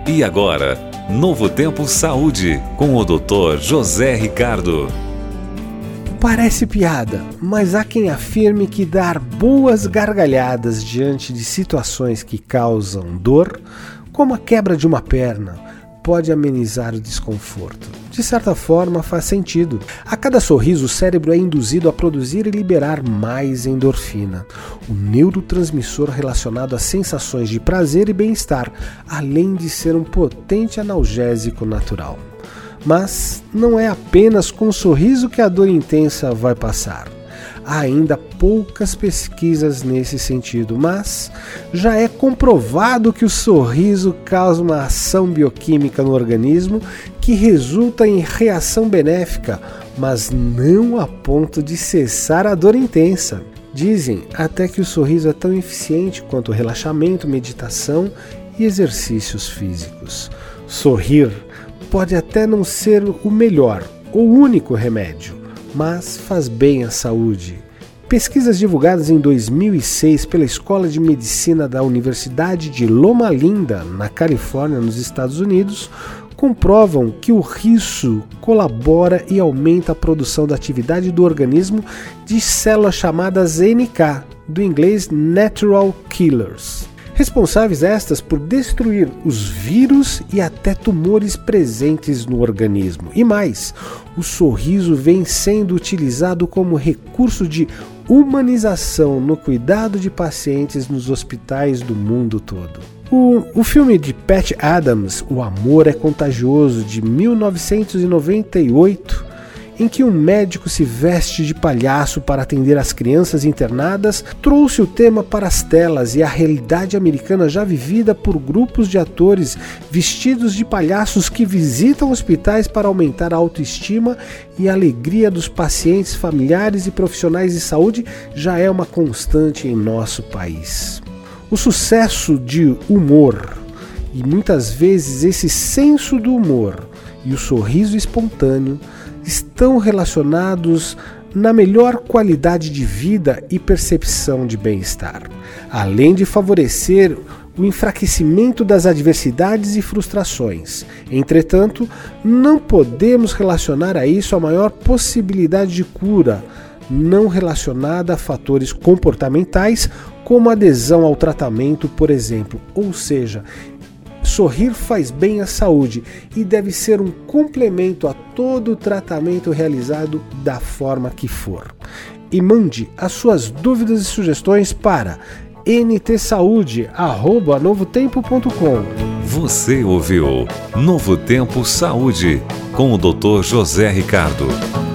E agora, Novo Tempo Saúde, com o Dr. José Ricardo. Parece piada, mas há quem afirme que dar boas gargalhadas diante de situações que causam dor, como a quebra de uma perna, pode amenizar o desconforto. De certa forma, faz sentido. A cada sorriso, o cérebro é induzido a produzir e liberar mais endorfina, o neurotransmissor relacionado às sensações de prazer e bem-estar, além de ser um potente analgésico natural. Mas não é apenas com um sorriso que a dor intensa vai passar. Há ainda poucas pesquisas nesse sentido, mas já é comprovado que o sorriso causa uma ação bioquímica no organismo que resulta em reação benéfica, mas não a ponto de cessar a dor intensa. Dizem até que o sorriso é tão eficiente quanto o relaxamento, meditação e exercícios físicos. Sorrir pode até não ser o melhor ou único remédio, mas faz bem à saúde. Pesquisas divulgadas em 2006 pela Escola de Medicina da Universidade de Loma Linda, na Califórnia, nos Estados Unidos, comprovam que o riso colabora e aumenta a produção da atividade do organismo de células chamadas NK, do inglês Natural Killers, responsáveis estas por destruir os vírus e até tumores presentes no organismo. E mais, o sorriso vem sendo utilizado como recurso de humanização no cuidado de pacientes nos hospitais do mundo todo. O filme de Patch Adams, O Amor é Contagioso, de 1998, em que um médico se veste de palhaço para atender as crianças internadas, trouxe o tema para as telas e a realidade americana já vivida por grupos de atores vestidos de palhaços que visitam hospitais para aumentar a autoestima e a alegria dos pacientes, familiares e profissionais de saúde já é uma constante em nosso país. O sucesso de humor e muitas vezes esse senso do humor e o sorriso espontâneo estão relacionados na melhor qualidade de vida e percepção de bem-estar, além de favorecer o enfraquecimento das adversidades e frustrações. Entretanto, não podemos relacionar a isso a maior possibilidade de cura, não relacionada a fatores comportamentais, como adesão ao tratamento, por exemplo. Ou seja, sorrir faz bem à saúde e deve ser um complemento a todo o tratamento realizado da forma que for. E mande as suas dúvidas e sugestões para ntsaude@novotempo.com. Você ouviu Novo Tempo Saúde, com o Dr. José Ricardo.